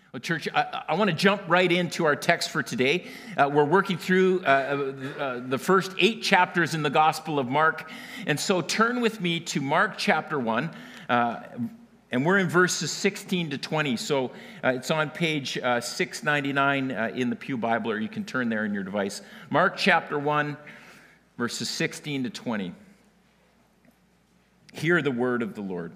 Well, church, I want to jump right into our text for today. We're working through the first 8 chapters in the Gospel of Mark. And so turn with me to Mark chapter 1, and we're in verses 16 to 20. So it's on page 699 in the Pew Bible, or you can turn there in your device. Mark chapter 1, verses 16 to 20. Hear the word of the Lord.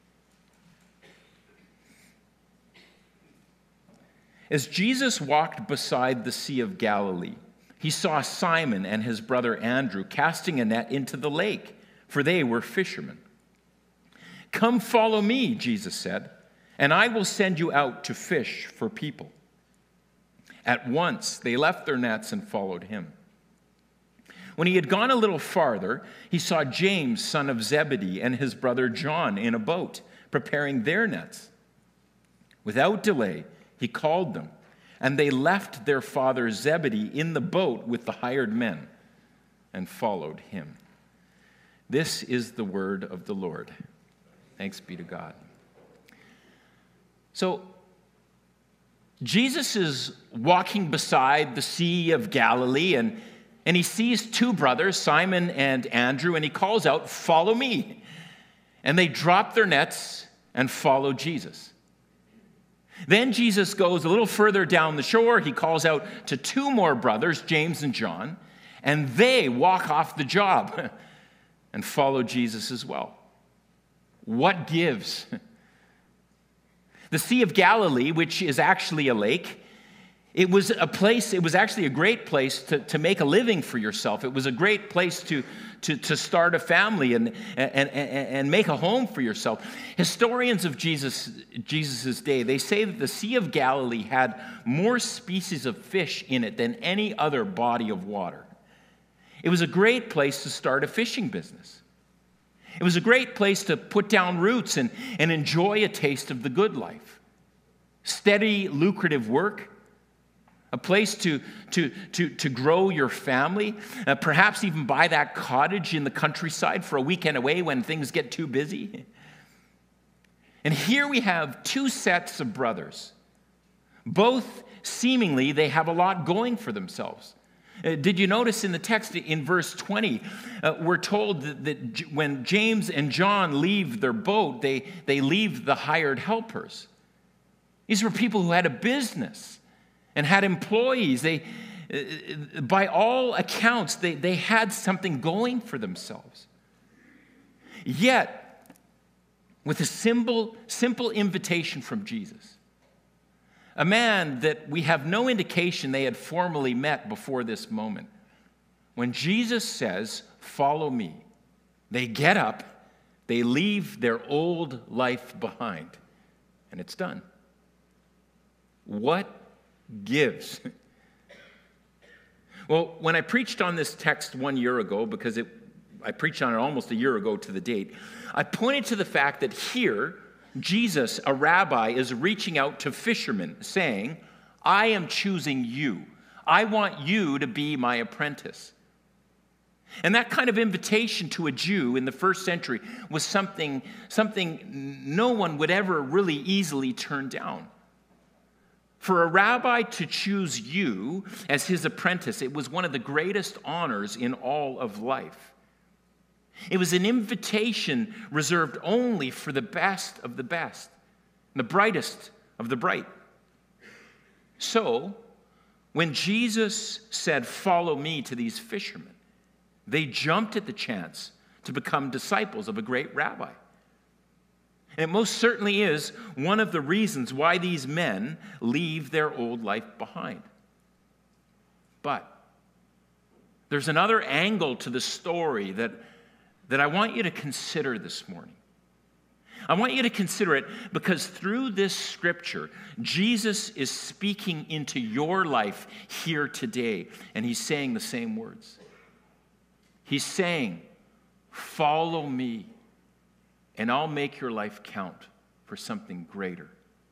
As Jesus walked beside the Sea of Galilee, he saw Simon and his brother Andrew casting a net into the lake, for they were fishermen. "Come follow me," Jesus said, "and I will send you out to fish for people." At once they left their nets and followed him. When he had gone a little farther, he saw James, son of Zebedee, and his brother John in a boat, preparing their nets. Without delay, he called them, and they left their father Zebedee in the boat with the hired men and followed him. This is the word of the Lord. Thanks be to God. So, Jesus is walking beside the Sea of Galilee, and he sees 2 brothers, Simon and Andrew, and he calls out, "Follow me." And they drop their nets and follow Jesus. Then Jesus goes a little further down the shore. He calls out to 2 more brothers, James and John, and they walk off the job and follow Jesus as well. What gives? The Sea of Galilee, which is actually a lake, it was actually a great place to make a living for yourself. It was a great place to start a family and make a home for yourself. Historians of Jesus' day, they say that the Sea of Galilee had more species of fish in it than any other body of water. It was a great place to start a fishing business. It was a great place to put down roots and enjoy a taste of the good life. Steady, lucrative work. A place to grow your family, perhaps even buy that cottage in the countryside for a weekend away when things get too busy. And here we have 2 sets of brothers. Both seemingly they have a lot going for themselves. Did you notice in the text in verse 20, we're told that when James and John leave their boat, they leave the hired helpers. These were people who had a business and had employees. By all accounts, they had something going for themselves. Yet, with a simple invitation from Jesus, a man that we have no indication they had formally met before this moment, when Jesus says, "Follow me," they get up, they leave their old life behind, and it's done. What gives? Well, when I preached on this text 1 year ago, because I preached on it almost a year ago to the date, I pointed to the fact that here, Jesus, a rabbi, is reaching out to fishermen, saying, "I am choosing you. I want you to be my apprentice." And that kind of invitation to a Jew in the first century was something no one would ever really easily turn down. For a rabbi to choose you as his apprentice, it was one of the greatest honors in all of life. It was an invitation reserved only for the best of the best, the brightest of the bright. So, when Jesus said, "Follow me," to these fishermen, they jumped at the chance to become disciples of a great rabbi. And it most certainly is one of the reasons why these men leave their old life behind. But there's another angle to the story that I want you to consider this morning. I want you to consider it because through this scripture, Jesus is speaking into your life here today, and he's saying the same words. He's saying, "Follow me, and I'll make your life count for something greater."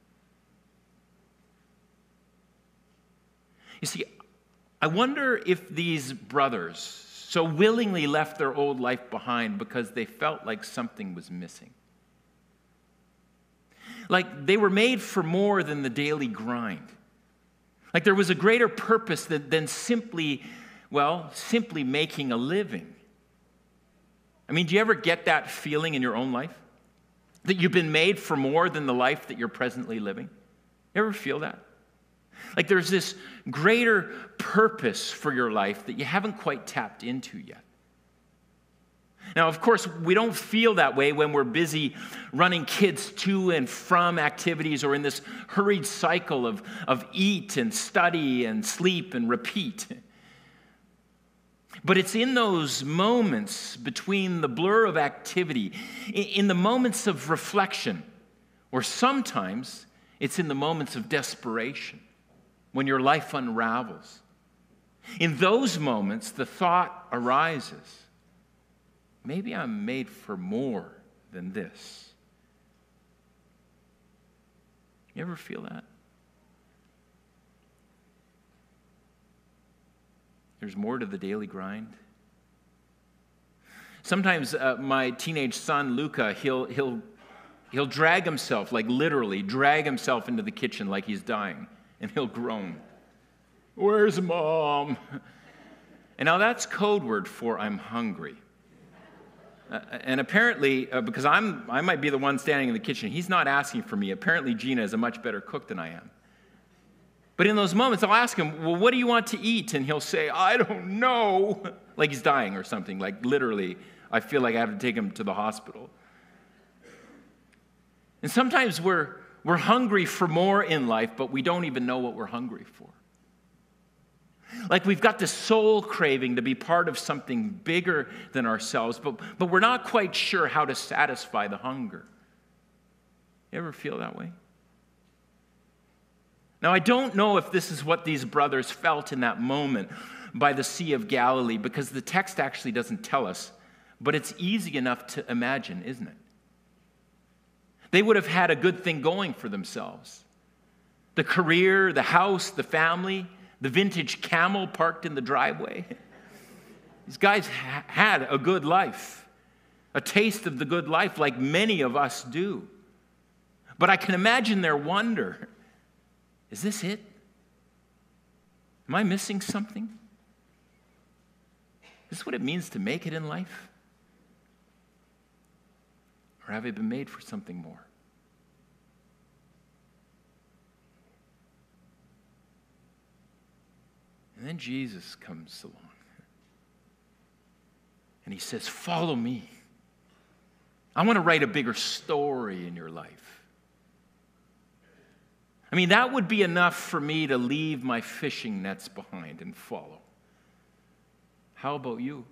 You see, I wonder if these brothers so willingly left their old life behind because they felt like something was missing. Like they were made for more than the daily grind. Like there was a greater purpose than simply making a living. I mean, do you ever get that feeling in your own life? That you've been made for more than the life that you're presently living? You ever feel that? Like there's this greater purpose for your life that you haven't quite tapped into yet. Now, of course, we don't feel that way when we're busy running kids to and from activities or in this hurried cycle of eat and study and sleep and repeat. But it's in those moments between the blur of activity, in the moments of reflection, or sometimes it's in the moments of desperation, when your life unravels. In those moments, the thought arises, maybe I'm made for more than this. You ever feel that? There's more to the daily grind. Sometimes my teenage son, Luca, he'll drag himself, like literally drag himself into the kitchen like he's dying, and he'll groan, "Where's Mom?" And now that's code word for I'm hungry. And apparently, because I might be the one standing in the kitchen, he's not asking for me. Apparently, Gina is a much better cook than I am. But in those moments, I'll ask him, "Well, what do you want to eat?" And he'll say, "I don't know." Like he's dying or something. Like literally, I feel like I have to take him to the hospital. And sometimes we're hungry for more in life, but we don't even know what we're hungry for. Like we've got this soul craving to be part of something bigger than ourselves, but we're not quite sure how to satisfy the hunger. You ever feel that way? Now, I don't know if this is what these brothers felt in that moment by the Sea of Galilee, because the text actually doesn't tell us, but it's easy enough to imagine, isn't it? They would have had a good thing going for themselves. The career, the house, the family, the vintage camel parked in the driveway. These guys had a good life, a taste of the good life like many of us do. But I can imagine their wonder. Is this it? Am I missing something? Is this what it means to make it in life? Or have I been made for something more? And then Jesus comes along. And he says, "Follow me. I want to write a bigger story in your life." I mean, that would be enough for me to leave my fishing nets behind and follow. How about you?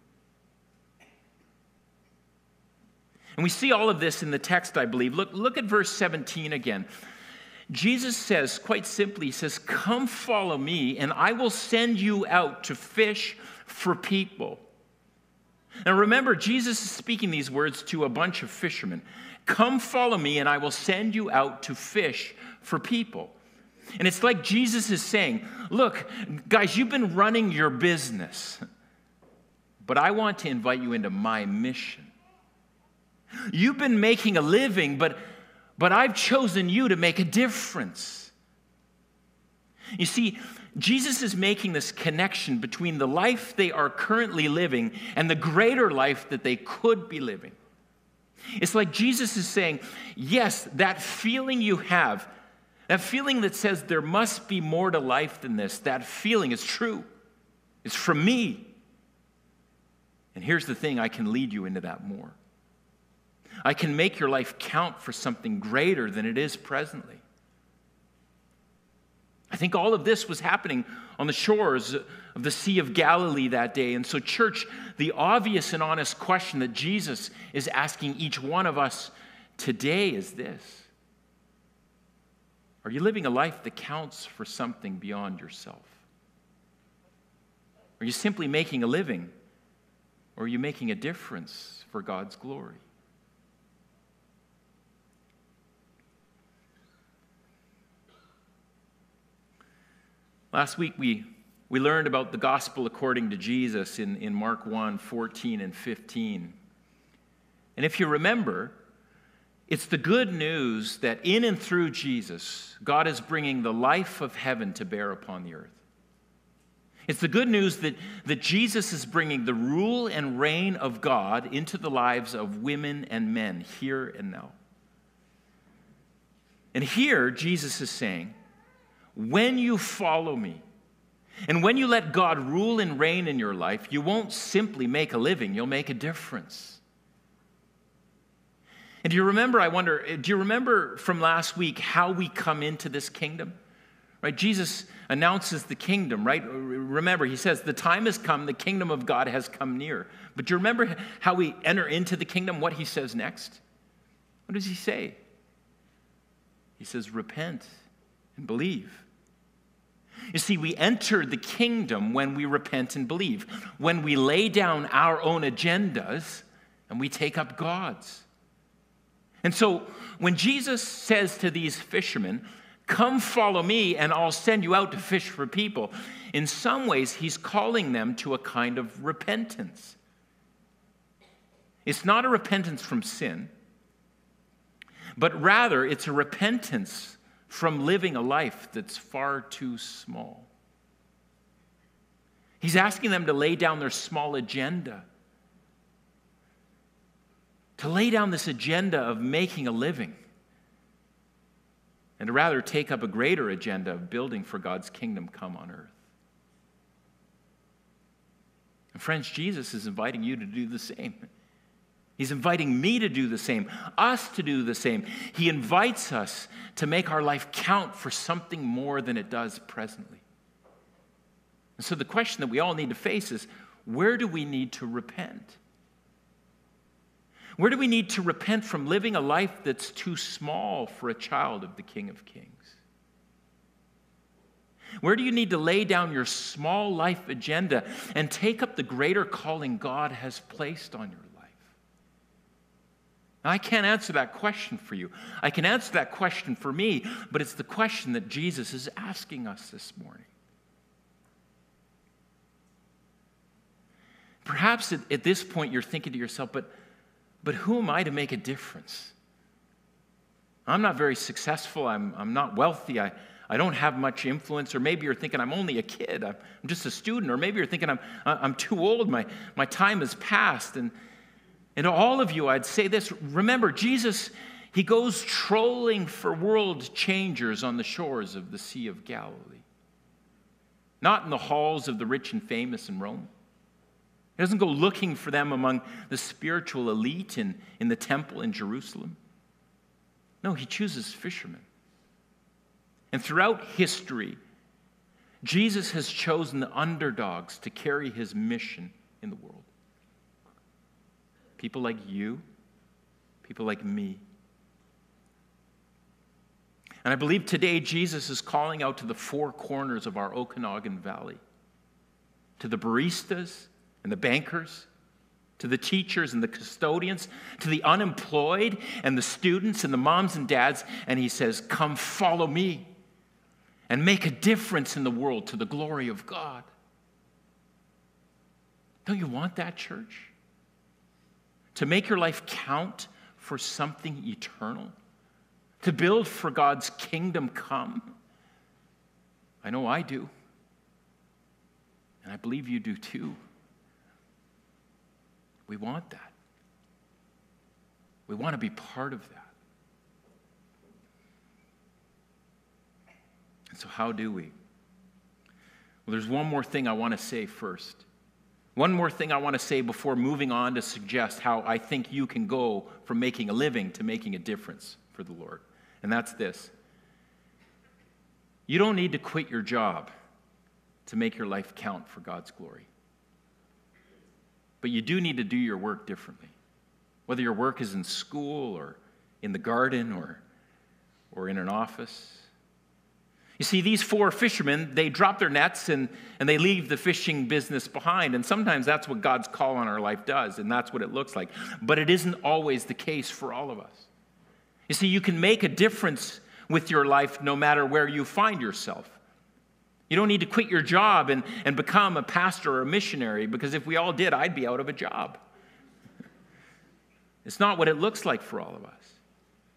And we see all of this in the text, I believe. Look at verse 17 again. Jesus says, quite simply, he says, "Come follow me, and I will send you out to fish for people." Now remember, Jesus is speaking these words to a bunch of fishermen. Come follow me, and I will send you out to fish for people. And it's like Jesus is saying, look, guys, you've been running your business, but I want to invite you into my mission. You've been making a living, but I've chosen you to make a difference. You see, Jesus is making this connection between the life they are currently living and the greater life that they could be living. It's like Jesus is saying, yes, that feeling you have, that feeling that says there must be more to life than this, that feeling is true. It's from me. And here's the thing, I can lead you into that more. I can make your life count for something greater than it is presently. I think all of this was happening on the shores of the Sea of Galilee that day. And so, church, the obvious and honest question that Jesus is asking each one of us today is this: are you living a life that counts for something beyond yourself? Are you simply making a living, or are you making a difference for God's glory? Last week, we learned about the gospel according to Jesus in Mark 1, 14 and 15. And if you remember, It's the good news that in and through Jesus, God is bringing the life of heaven to bear upon the earth. It's the good news that Jesus is bringing the rule and reign of God into the lives of women and men here and now. And here, Jesus is saying, when you follow me, and when you let God rule and reign in your life, you won't simply make a living, you'll make a difference. And do you remember from last week how we come into this kingdom? Right? Jesus announces the kingdom, right? Remember, he says, the time has come, the kingdom of God has come near. But do you remember how we enter into the kingdom, what he says next? What does he say? He says, repent and believe. You see, we enter the kingdom when we repent and believe, when we lay down our own agendas and we take up God's. And so when Jesus says to these fishermen, come follow me and I'll send you out to fish for people, in some ways he's calling them to a kind of repentance. It's not a repentance from sin, but rather it's a repentance from living a life that's far too small. He's asking them to lay down their small agenda, to lay down this agenda of making a living, and to rather take up a greater agenda of building for God's kingdom come on earth. And friends, Jesus is inviting you to do the same. He's inviting me to do the same, us to do the same. He invites us to make our life count for something more than it does presently. And so the question that we all need to face is, where do we need to repent? Where do we need to repent from living a life that's too small for a child of the King of Kings? Where do you need to lay down your small life agenda and take up the greater calling God has placed on your life? Now, I can't answer that question for you. I can answer that question for me, but it's the question that Jesus is asking us this morning. Perhaps at this point you're thinking to yourself, but who am I to make a difference? I'm not very successful. I'm not wealthy. I don't have much influence. Or maybe you're thinking, I'm only a kid. I'm just a student. Or maybe you're thinking, I'm too old. My time has passed. And to all of you, I'd say this. Remember, Jesus, he goes trolling for world changers on the shores of the Sea of Galilee. Not in the halls of the rich and famous in Rome. He doesn't go looking for them among the spiritual elite in the temple in Jerusalem. No, he chooses fishermen. And throughout history, Jesus has chosen the underdogs to carry his mission in the world. People like you, people like me. And I believe today Jesus is calling out to the four corners of our Okanagan Valley, to the baristas and the bankers, to the teachers and the custodians, to the unemployed and the students and the moms and dads, and he says, come follow me and make a difference in the world to the glory of God. Don't you want that, church? To make your life count for something eternal? To build for God's kingdom come? I know I do. And I believe you do too. We want that. We want to be part of that. And so how do we? Well, there's one more thing I want to say first. One more thing I want to say before moving on to suggest how I think you can go from making a living to making a difference for the Lord. And that's this. You don't need to quit your job to make your life count for God's glory. But you do need to do your work differently. Whether your work is in school or in the garden or in an office. You see, these four fishermen, they drop their nets and they leave the fishing business behind. And sometimes that's what God's call on our life does, and that's what it looks like. But it isn't always the case for all of us. You see, you can make a difference with your life no matter where you find yourself. You don't need to quit your job and become a pastor or a missionary, because if we all did, I'd be out of a job. It's not what it looks like for all of us.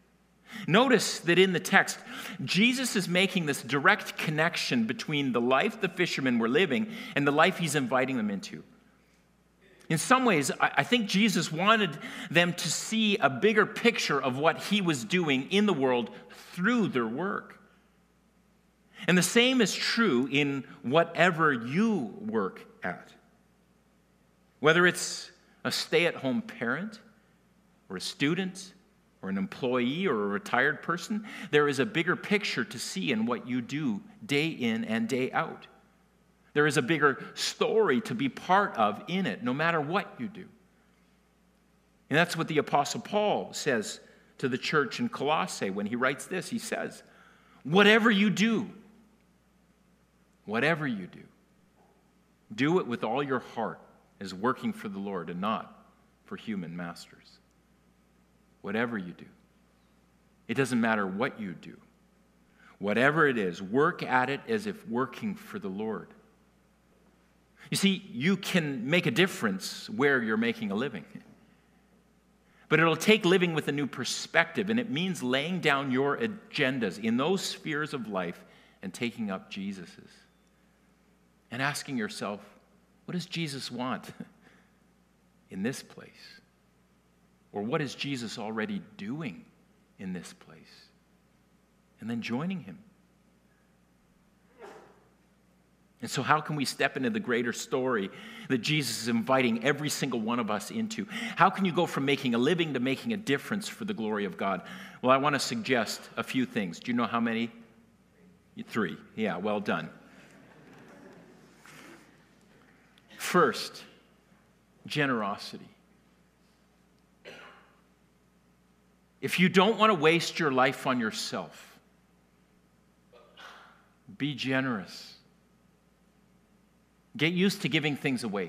Notice that in the text, Jesus is making this direct connection between the life the fishermen were living and the life he's inviting them into. In some ways, I think Jesus wanted them to see a bigger picture of what he was doing in the world through their work. And the same is true in whatever you work at. Whether it's a stay-at-home parent or a student or an employee or a retired person, there is a bigger picture to see in what you do day in and day out. There is a bigger story to be part of in it, no matter what you do. And that's what the Apostle Paul says to the church in Colossae when he writes this. He says, whatever you do, do it with all your heart as working for the Lord and not for human masters. Whatever you do. It doesn't matter what you do. Whatever it is, work at it as if working for the Lord. You see, you can make a difference where you're making a living. But it'll take living with a new perspective, and it means laying down your agendas in those spheres of life and taking up Jesus's. And asking yourself, what does Jesus want in this place? Or what is Jesus already doing in this place? And then joining him. And so how can we step into the greater story that Jesus is inviting every single one of us into? How can you go from making a living to making a difference for the glory of God? Well, I want to suggest a few things. Do you know how many? 3. Yeah, well done. First, generosity. If you don't want to waste your life on yourself, be generous. Get used to giving things away.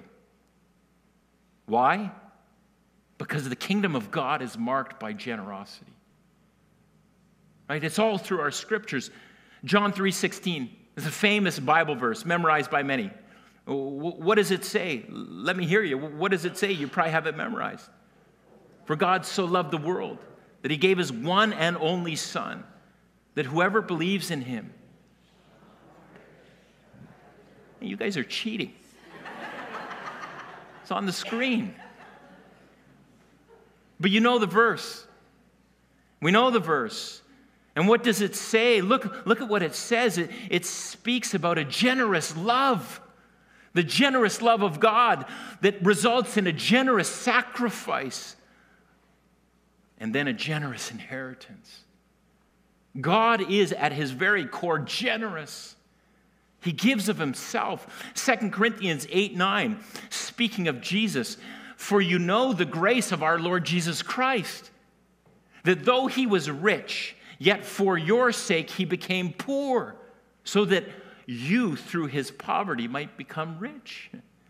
Why? Because the kingdom of God is marked by generosity. Right? It's all through our scriptures. John 3:16 is a famous Bible verse memorized by many. What does it say? Let me hear you. What does it say? You probably have it memorized. For God so loved the world that he gave his one and only Son, that whoever believes in him. You guys are cheating. It's on the screen. But you know the verse. We know the verse. And what does it say? Look at what it says. It speaks about a generous love. The generous love of God that results in a generous sacrifice and then a generous inheritance. God is at his very core generous. He gives of himself. 2 Corinthians 8:9, speaking of Jesus, for you know the grace of our Lord Jesus Christ, that though he was rich, yet for your sake he became poor, so that you through his poverty might become rich.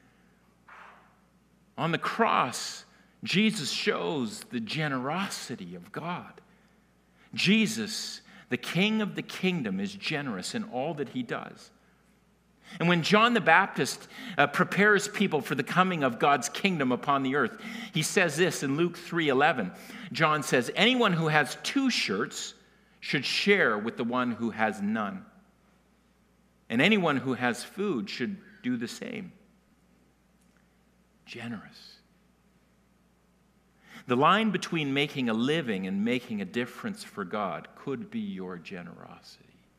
On the cross, Jesus shows the generosity of God. Jesus, the King of the kingdom, is generous in all that he does. And when John the Baptist prepares people for the coming of God's kingdom upon the earth, he says this in Luke 3:11. John says, anyone who has 2 shirts should share with the one who has none. And anyone who has food should do the same. Generous. The line between making a living and making a difference for God could be your generosity.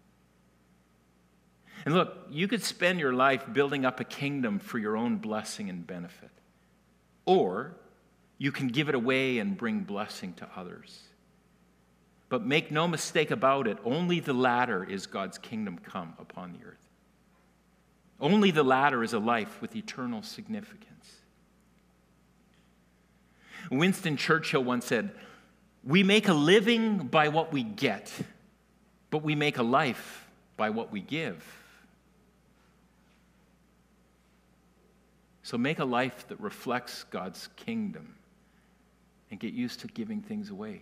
And look, you could spend your life building up a kingdom for your own blessing and benefit. Or you can give it away and bring blessing to others. But make no mistake about it, only the latter is God's kingdom come upon the earth. Only the latter is a life with eternal significance. Winston Churchill once said, we make a living by what we get, but we make a life by what we give. So make a life that reflects God's kingdom and get used to giving things away.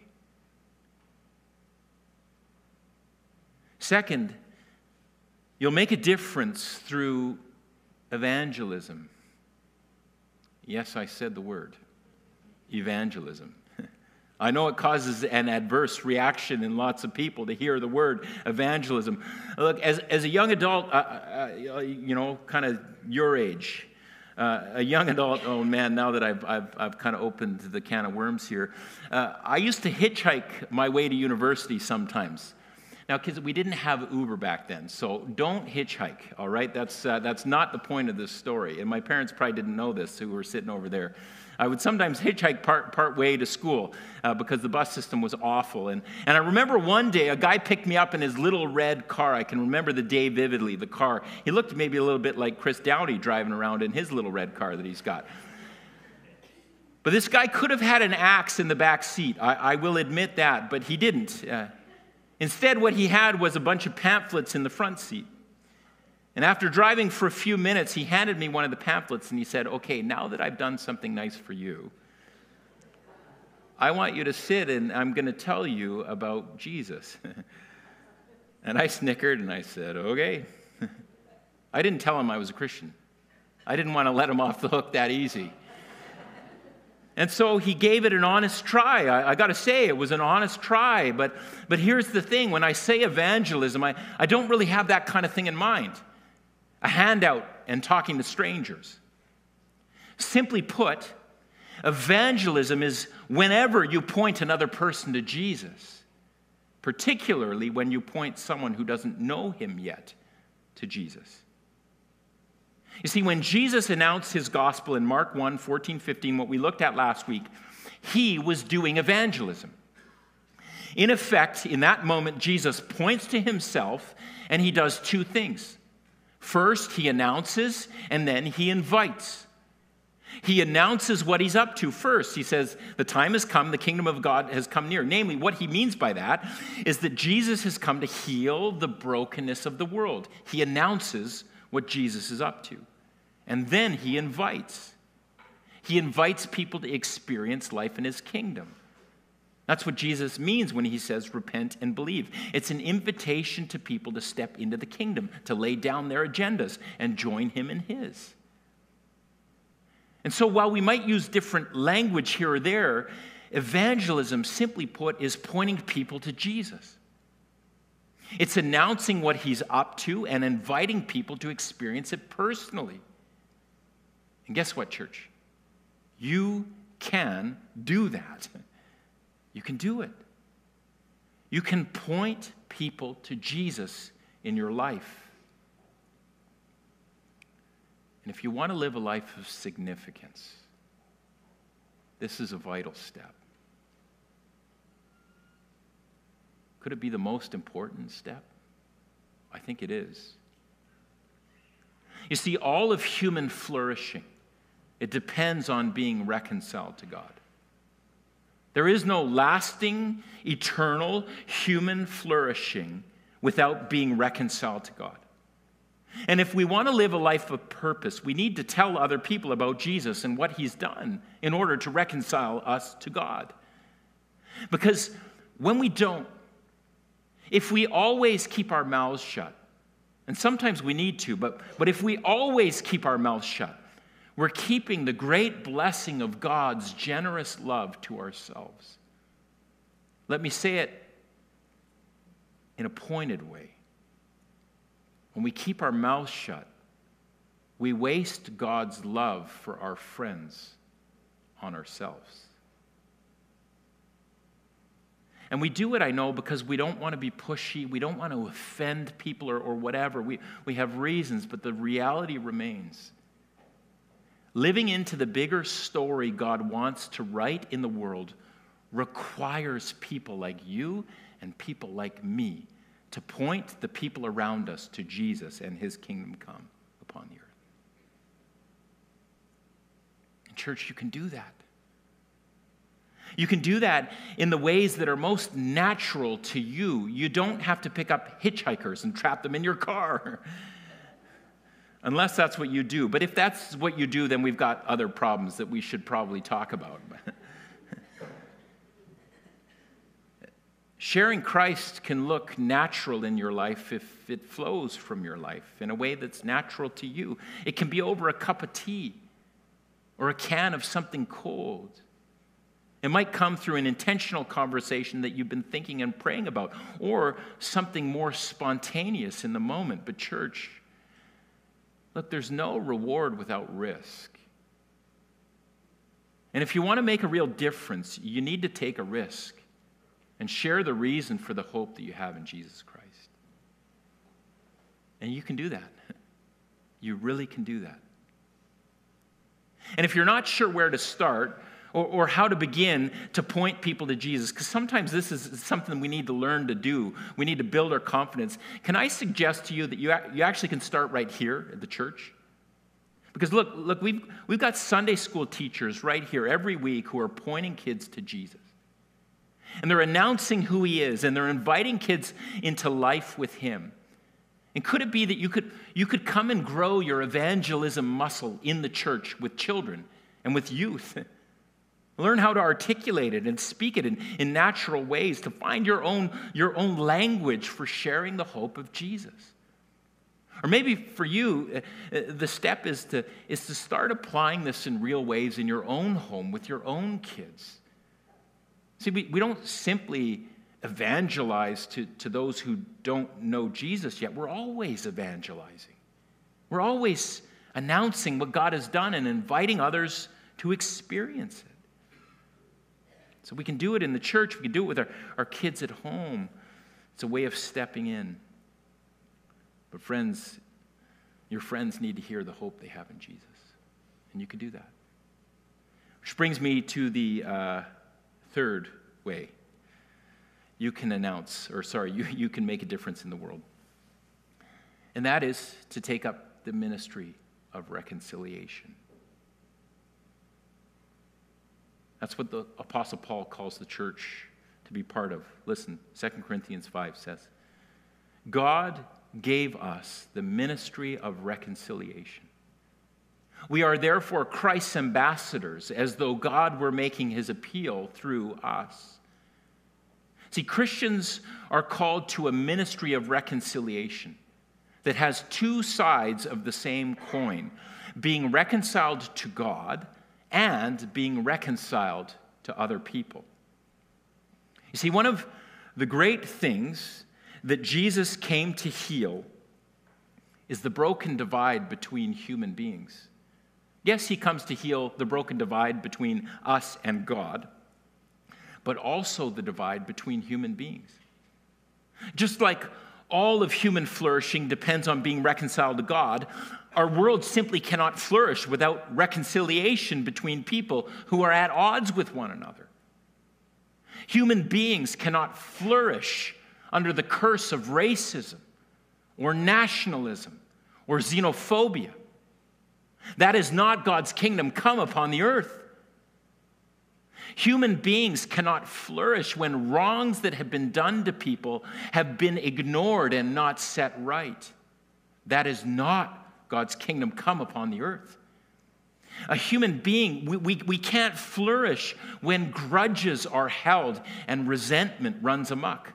Second, you'll make a difference through evangelism. Yes, I said the word, evangelism. I know it causes an adverse reaction in lots of people to hear the word evangelism. Look, as a young adult, kind of your age, a young adult, oh man, now that I've kind of opened the can of worms here, I used to hitchhike my way to university sometimes. Now, kids, we didn't have Uber back then, so don't hitchhike, all right? That's not the point of this story, and my parents probably didn't know this, who were sitting over there. I would sometimes hitchhike part way to school because the bus system was awful. And I remember one day a guy picked me up in his little red car. I can remember the day vividly, the car. He looked maybe a little bit like Chris Downey driving around in his little red car that he's got. But this guy could have had an axe in the back seat. I will admit that, but he didn't. Instead, what he had was a bunch of pamphlets in the front seat. And after driving for a few minutes, he handed me one of the pamphlets and he said, okay, now that I've done something nice for you, I want you to sit and I'm going to tell you about Jesus. And I snickered and I said, okay. I didn't tell him I was a Christian. I didn't want to let him off the hook that easy. And so he gave it an honest try. I got to say, it was an honest try. But here's the thing. When I say evangelism, I don't really have that kind of thing in mind. A handout and talking to strangers. Simply put, evangelism is whenever you point another person to Jesus, particularly when you point someone who doesn't know him yet to Jesus. You see, when Jesus announced his gospel in Mark 1, 14, 15, what we looked at last week, he was doing evangelism. In effect, in that moment, Jesus points to himself and he does two things. First, he announces, and then he invites. He announces what he's up to first. He says, the time has come, the kingdom of God has come near. Namely, what he means by that is that Jesus has come to heal the brokenness of the world. He announces what Jesus is up to. And then he invites. He invites people to experience life in his kingdom. That's what Jesus means when he says repent and believe. It's an invitation to people to step into the kingdom, to lay down their agendas and join him in his. And so while we might use different language here or there, evangelism, simply put, is pointing people to Jesus. It's announcing what he's up to and inviting people to experience it personally. And guess what, church? You can do that. You can do it. You can point people to Jesus in your life. And if you want to live a life of significance, this is a vital step. Could it be the most important step? I think it is. You see, all of human flourishing, it depends on being reconciled to God. There is no lasting, eternal human flourishing without being reconciled to God. And if we want to live a life of purpose, we need to tell other people about Jesus and what he's done in order to reconcile us to God. Because when we don't, if we always keep our mouths shut, and sometimes we need to, but if we always keep our mouths shut, we're keeping the great blessing of God's generous love to ourselves. Let me say it in a pointed way. When we keep our mouths shut, we waste God's love for our friends on ourselves. And we do it, I know, because we don't want to be pushy. We don't want to offend people or whatever. We have reasons, but the reality remains. Living into the bigger story God wants to write in the world requires people like you and people like me to point the people around us to Jesus and his kingdom come upon the earth. And church, you can do that. You can do that in the ways that are most natural to you. You don't have to pick up hitchhikers and trap them in your car. Unless that's what you do. But if that's what you do, then we've got other problems that we should probably talk about. Sharing Christ can look natural in your life if it flows from your life in a way that's natural to you. It can be over a cup of tea or a can of something cold. It might come through an intentional conversation that you've been thinking and praying about, or something more spontaneous in the moment. But church, look, there's no reward without risk. And if you want to make a real difference, you need to take a risk and share the reason for the hope that you have in Jesus Christ. And you can do that. You really can do that. And if you're not sure where to start, or how to begin to point people to Jesus, because sometimes this is something we need to learn to do. We need to build our confidence. Can I suggest to you that you actually can start right here at the church? Because look, we've got Sunday school teachers right here every week who are pointing kids to Jesus. And they're announcing who he is, and they're inviting kids into life with him. And could it be that you could come and grow your evangelism muscle in the church with children and with youth? Learn how to articulate it and speak it in natural ways, to find your own language for sharing the hope of Jesus. Or maybe for you, the step is to start applying this in real ways in your own home with your own kids. See, we don't simply evangelize to those who don't know Jesus yet. We're always evangelizing. We're always announcing what God has done and inviting others to experience it. So we can do it in the church. We can do it with our kids at home. It's a way of stepping in. But friends, your friends need to hear the hope they have in Jesus. And you can do that. Which brings me to the third way you can you can make a difference in the world. And that is to take up the ministry of reconciliation. That's what the Apostle Paul calls the church to be part of. Listen, 2 Corinthians 5 says, God gave us the ministry of reconciliation. We are therefore Christ's ambassadors, as though God were making his appeal through us. See, Christians are called to a ministry of reconciliation that has two sides of the same coin, being reconciled to God and being reconciled to other people. You see, one of the great things that Jesus came to heal is the broken divide between human beings. Yes, he comes to heal the broken divide between us and God, but also the divide between human beings. Just like all of human flourishing depends on being reconciled to God, our world simply cannot flourish without reconciliation between people who are at odds with one another. Human beings cannot flourish under the curse of racism or nationalism or xenophobia. That is not God's kingdom come upon the earth. Human beings cannot flourish when wrongs that have been done to people have been ignored and not set right. That is not God's kingdom come upon the earth. A human being, we can't flourish when grudges are held and resentment runs amok.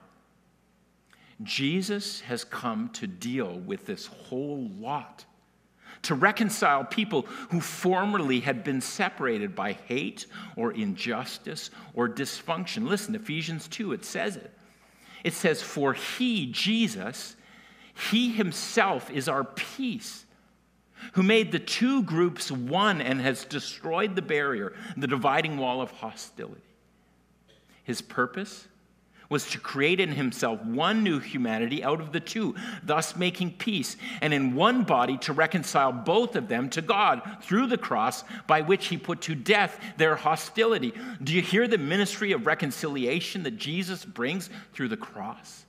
Jesus has come to deal with this whole lot, to reconcile people who formerly had been separated by hate or injustice or dysfunction. Listen, Ephesians 2, it says it. It says, for he, Jesus, he himself is our peace, who made the two groups one and has destroyed the barrier, the dividing wall of hostility. His purpose was to create in himself one new humanity out of the two, thus making peace, and in one body to reconcile both of them to God through the cross, by which he put to death their hostility. Do you hear the ministry of reconciliation that Jesus brings through the cross?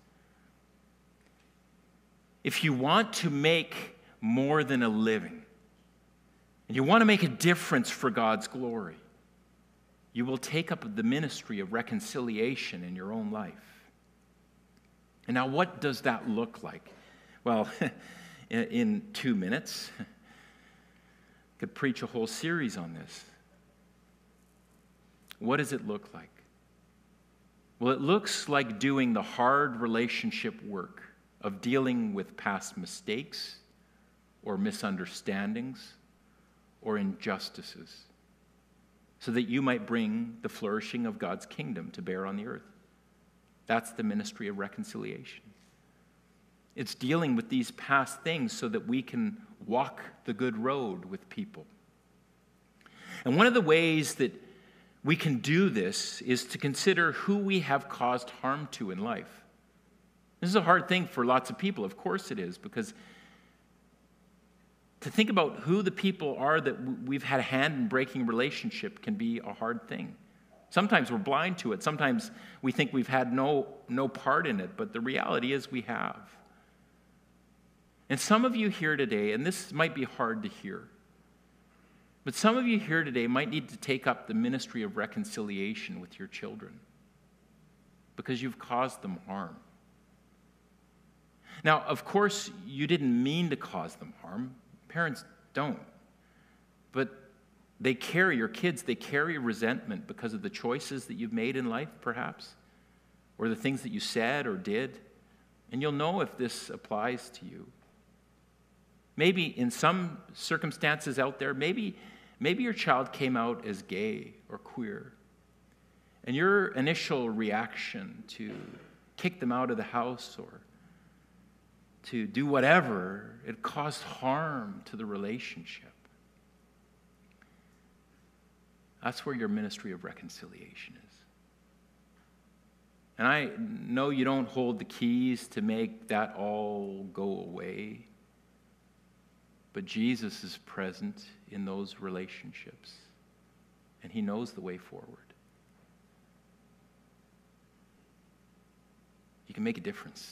If you want to make more than a living, and you want to make a difference for God's glory, you will take up the ministry of reconciliation in your own life. And now, what does that look like? Well, in 2 minutes, I could preach a whole series on this. What does it look like? Well, it looks like doing the hard relationship work of dealing with past mistakes or misunderstandings or injustices. so that you might bring the flourishing of God's kingdom to bear on the earth. That's the ministry of reconciliation. It's dealing with these past things so that we can walk the good road with people. And one of the ways that we can do this is to consider who we have caused harm to in life. This is a hard thing for lots of people. Of course it is, because to think about who the people are that we've had a hand in breaking relationship can be a hard thing. Sometimes we're blind to it. Sometimes we think we've had no part in it, but the reality is we have. And some of you here today, and this might be hard to hear, but some of you here today might need to take up the ministry of reconciliation with your children because you've caused them harm. Now, of course, you didn't mean to cause them harm. Parents don't. But they carry, your kids, they carry resentment because of the choices that you've made in life, perhaps, or the things that you said or did. And you'll know if this applies to you. Maybe in some circumstances out there, maybe your child came out as gay or queer. And your initial reaction to kick them out of the house or to do whatever, it caused harm to the relationship. That's where your ministry of reconciliation is. And I know you don't hold the keys to make that all go away, but Jesus is present in those relationships, and he knows the way forward. You can make a difference.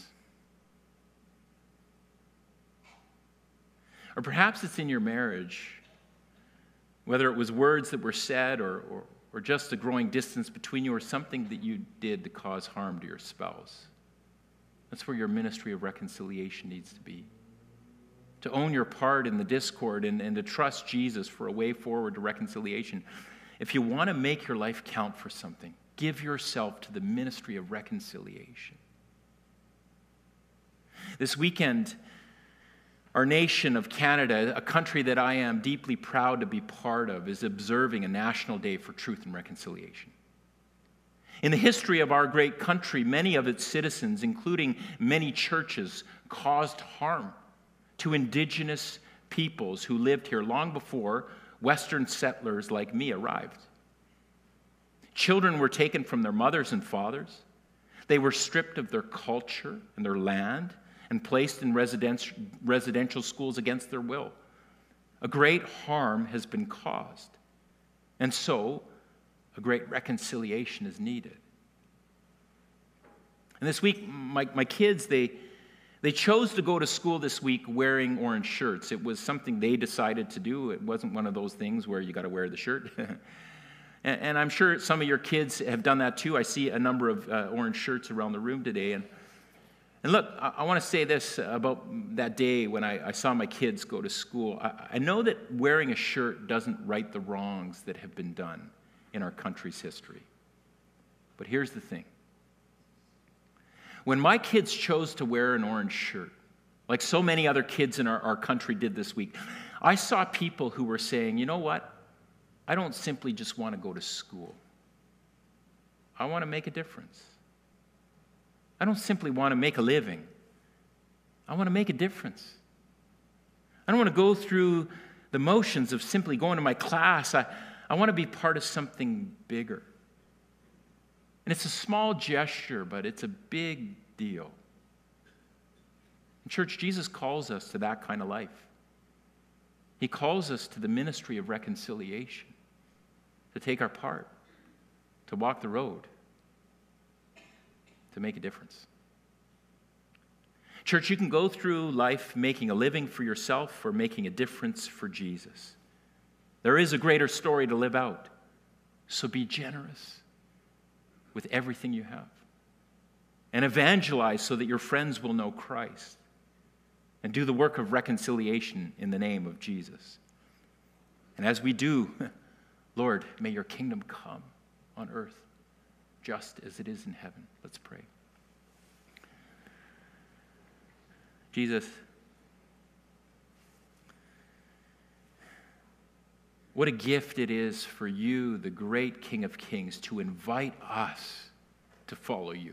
Or perhaps it's in your marriage, whether it was words that were said or just a growing distance between you or something that you did to cause harm to your spouse. That's where your ministry of reconciliation needs to be. To own your part in the discord and to trust Jesus for a way forward to reconciliation. If you want to make your life count for something, give yourself to the ministry of reconciliation. This weekend, our nation of Canada, a country that I am deeply proud to be part of, is observing a National Day for Truth and Reconciliation. In the history of our great country, many of its citizens, including many churches, caused harm to Indigenous peoples who lived here long before Western settlers like me arrived. Children were taken from their mothers and fathers. They were stripped of their culture and their land and placed in residential schools against their will. A great harm has been caused. And so, a great reconciliation is needed. And this week, my kids, they chose to go to school this week wearing orange shirts. It was something they decided to do. It wasn't one of those things where you got to wear the shirt. And I'm sure some of your kids have done that too. I see a number of orange shirts around the room today. And look, I want to say this about that day when I saw my kids go to school. I know that wearing a shirt doesn't right the wrongs that have been done in our country's history. But here's the thing. When my kids chose to wear an orange shirt, like so many other kids in our country did this week, I saw people who were saying, you know what? I don't simply just want to go to school. I want to make a difference. I don't simply want to make a living. I want to make a difference. I don't want to go through the motions of simply going to my class. I want to be part of something bigger. And it's a small gesture, but it's a big deal. In church, Jesus calls us to that kind of life. He calls us to the ministry of reconciliation, to take our part, to walk the road, to make a difference. Church, you can go through life making a living for yourself or making a difference for Jesus. There is a greater story to live out, so be generous with everything you have. And evangelize so that your friends will know Christ. And do the work of reconciliation in the name of Jesus. And as we do, Lord, may your kingdom come on earth just as it is in heaven. Let's pray. Jesus, What a gift it is for you, the great King of Kings, to invite us to follow you.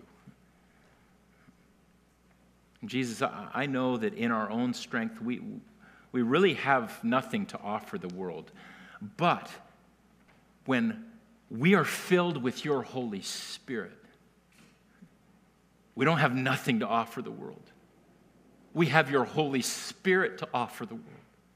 Jesus, I know that in our own strength, we really have nothing to offer the world. But when we are filled with your Holy Spirit, we don't have nothing to offer the world. We have your Holy Spirit to offer the world.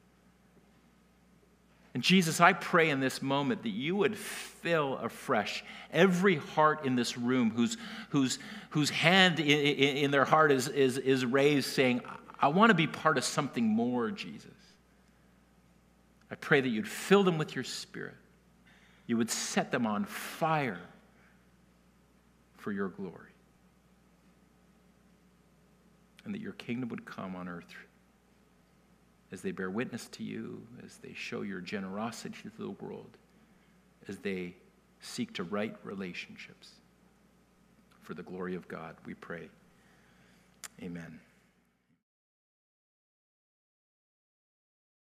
And Jesus, I pray in this moment that you would fill afresh every heart in this room whose hand in their heart is raised saying, I want to be part of something more, Jesus. I pray that you'd fill them with your Spirit. You would set them on fire for your glory. And that your kingdom would come on earth as they bear witness to you, as they show your generosity to the world, as they seek to right relationships. For the glory of God, we pray. Amen.